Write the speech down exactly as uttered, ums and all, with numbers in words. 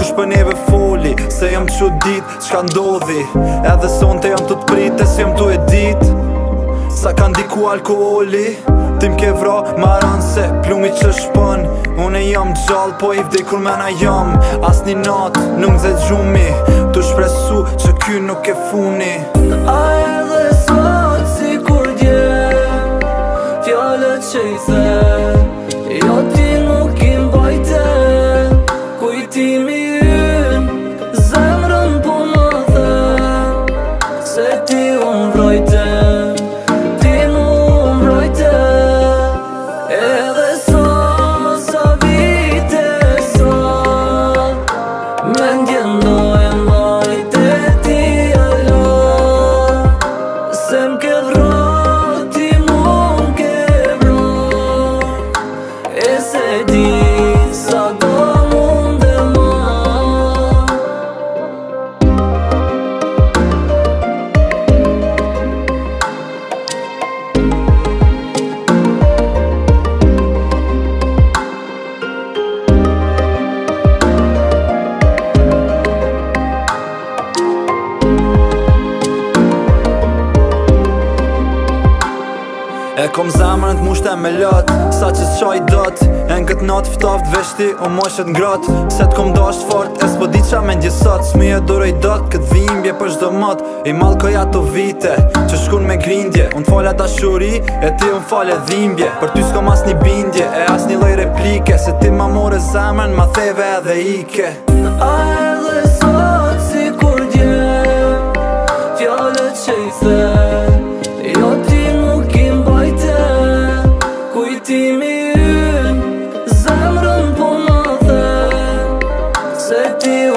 Kush për neve foli, se jam që dit Qka ndodhi, edhe sonte jam të t'prite Se jam të e dit Sa ka ndiku alkoholi Tim ke vra maran se plumi që shpën Une jam gjall po i vdekur me na jam As një nat nuk zet gjumi Tu shpresu që ky nuk e funi A edhe sot si kur dje Fjallët që i the Jo ti nuk i mbajte Kujtimi yn Zemrën po më the Se ti unë vrojte Ti mu mbrojte Edhe sa sa vite sa Mendjen do e mbajte ti alo Se m'ke vro ti mu m'ke vro E se di sa do E kom zemrën t'mushte me lot Sa që s'qaj dot E në këtë natë ftaft veshti o moshet ngrat Se t'kom dasht fort E s'po di qa me ndjesat S'mi e doroj dot Këtë dhimbje për shdo mat I malkoj ato vite Që shkun me grindje Unë t'fale dashuri E ti unë fale dhimbje Për ty s'kom as një bindje E as një loj replike Se ti ma more zemrën Ma theve edhe ike A edhe sot si kur dje Fjallët që i the Jo ti nuk i mbajte Kujtimi yn Zemrën po më the Se ti